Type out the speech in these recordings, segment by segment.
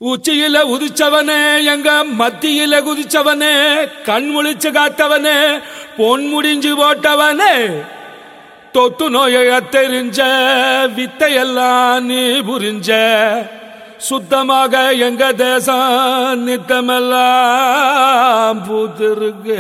உச்சியில உதிச்சவனே எங்க மத்தியில குதிச்சவனே கண் முழிச்சு காத்தவனே பொன் முடிஞ்சு போட்டவனே தொத்து நோயை தெரிஞ்ச வித்தையெல்லாம் நீ புரிஞ்ச சுத்தமாக எங்க தேசம் நித்தமெல்லாம் பூத்திருக்கு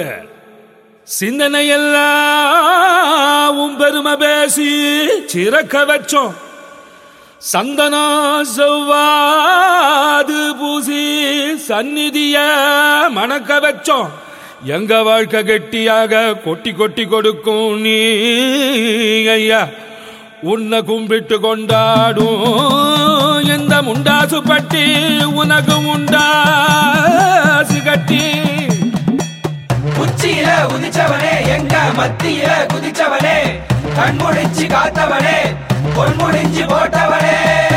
சிந்தனையெல்லாம் உன் பெருமை பேசி சிறக்க வச்சோம் சந்தனா செவ்வாது பூசி சந்நிதிய மணக்க வச்சோம் எங்க வாழ்க்கை கெட்டியாக கொட்டி கொட்டி கொடுக்கும் நீ ஐயா உன்னை கும்பிட்டு கொண்டாடும் எந்த முண்டாசு பட்டி உனக்கு முண்டாசு கட்டி உச்சியில உதிச்சவனே எங்க மத்தியில குதிச்சவனே கண்முடிச்சு காத்தவனே பொன்முடிஞ்சு போட்டவனே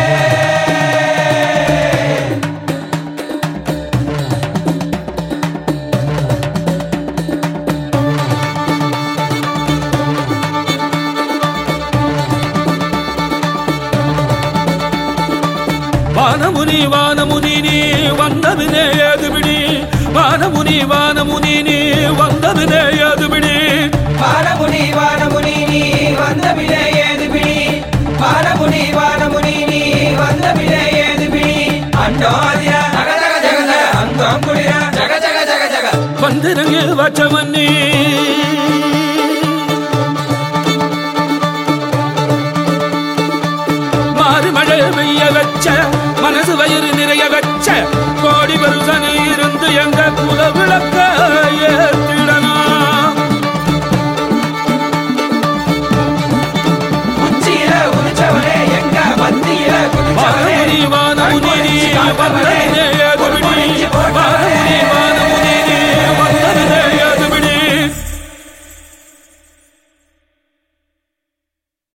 வானமுனி வானமுனி நீ வந்தவினே ஏதுபிடி வானமுனி வானமுனி நீ வந்தவினே ஏதுபிடி வானமுனி வானமுனி நீ வந்தவினே ஏதுபிடி வானமுனி வானமுனி நீ வந்தவினே ஏதுபிடி அண்டோதிர ஜக ஜக ஜக அங்கம் குளிர ஜக ஜக ஜக ஜக வந்திறங்கு வச்சவன் நீ மாறி மழை பெய்ய வச்ச மனசு வயிறு நிறைய வச்ச கோடி வருஷனு இருந்து எங்க குல விளக்க ஏத்திடணும் உச்சியில உதிச்சவனே எங்க மத்தியில குதிச்சவனே வானமுனி வானமுனி நீ வந்தவினே